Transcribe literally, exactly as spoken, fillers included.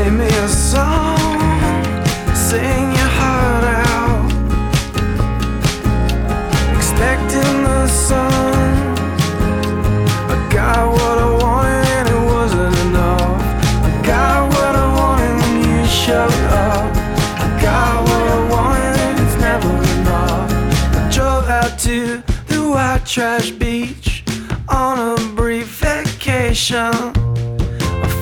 Play me a song, sing your heart out, expecting the sun. I got what I wanted and it wasn't enough. I got what I wanted when you showed up. I got what I wanted and it's never enough. I drove out to the white trash beach on a brief vacation.